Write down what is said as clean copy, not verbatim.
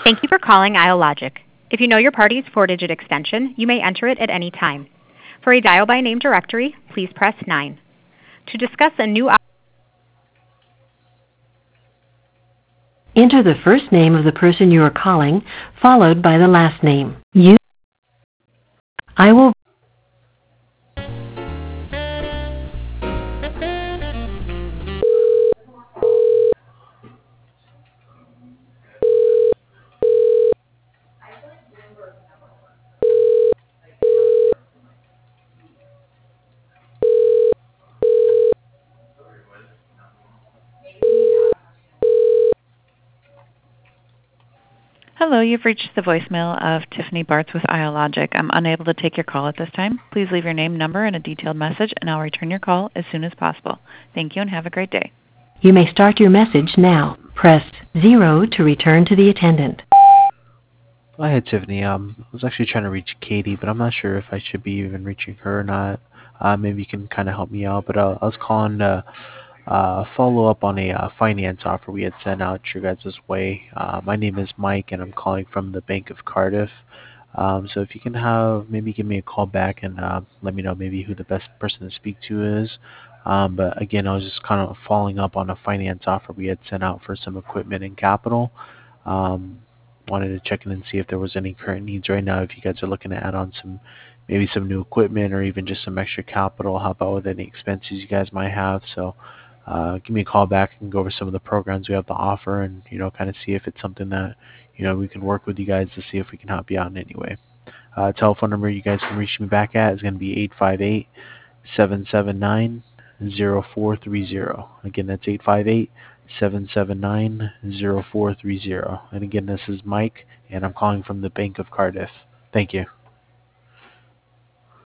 Thank you for calling iLogic. If you know your party's four-digit extension, you may enter it at any time. For a dial by name directory, please press 9. To discuss a new enter the first name of the person you are calling, followed by the last name. I will Hello, you've reached the voicemail of Tiffany Bartz with iLogic. I'm unable to take your call at this time. Please leave your name, number, and a detailed message, and I'll return your call as soon as possible. Thank you and have a great day. You may start your message now. Press 0 to return to the attendant. Hi, Tiffany. I was actually trying to reach Katie, but I'm not sure if I should be even reaching her or not. Maybe you can kind of help me out. But I was calling to follow up on a finance offer we had sent out your guys' way. My name is Mike, and I'm calling from the Bank of Cardiff. So if you can maybe give me a call back and let me know maybe who the best person to speak to is. But again, I was just kind of following up on a finance offer we had sent out for some equipment and capital. Wanted to check in and see if there was any current needs right now, if you guys are looking to add on maybe some new equipment or even just some extra capital, help out with any expenses you guys might have. So give me a call back and go over some of the programs we have to offer and, kind of see if it's something that, we can work with you guys to see if we can help you out in any way. Telephone number you guys can reach me back at is going to be 858-779-0430. Again, that's 858-779-0430. And again, this is Mike, and I'm calling from the Bank of Cardiff. Thank you.